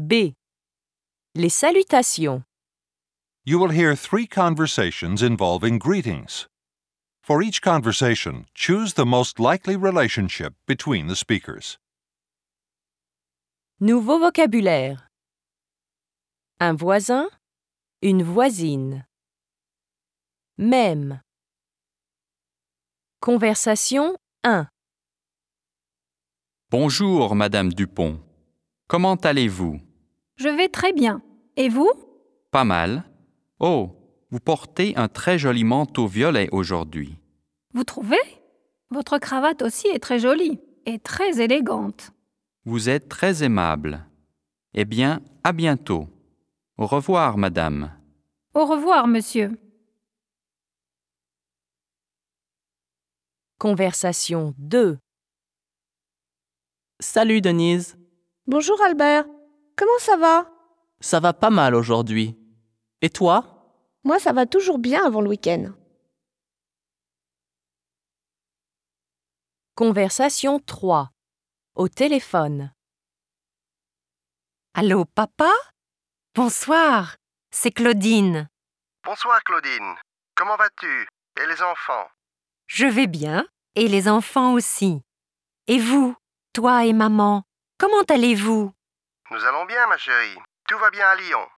B. Les salutations. You will hear 3 conversations involving greetings. For each conversation, choose the most likely relationship between the speakers. Nouveau vocabulaire. Un voisin, une voisine. Même. Conversation 1. Bonjour, Madame Dupont. Comment allez-vous? Je vais très bien. Et vous? Pas mal. Oh, vous portez un très joli manteau violet aujourd'hui. Vous trouvez? Votre cravate aussi est très jolie et très élégante. Vous êtes très aimable. Eh bien, à bientôt. Au revoir, Madame. Au revoir, monsieur. Conversation 2. Salut Denise, Bonjour Albert, comment ça va? ça va pas mal aujourd'hui. Et toi? Moi ça va toujours bien avant le week-end. Conversation 3. Au téléphone. Allô, papa? Bonsoir, c'est Claudine. Bonsoir Claudine, comment vas-tu? Et les enfants? Je vais bien, et les enfants aussi. Et vous, toi et maman, comment allez-vous? Nous allons bien ma chérie, tout va bien à Lyon.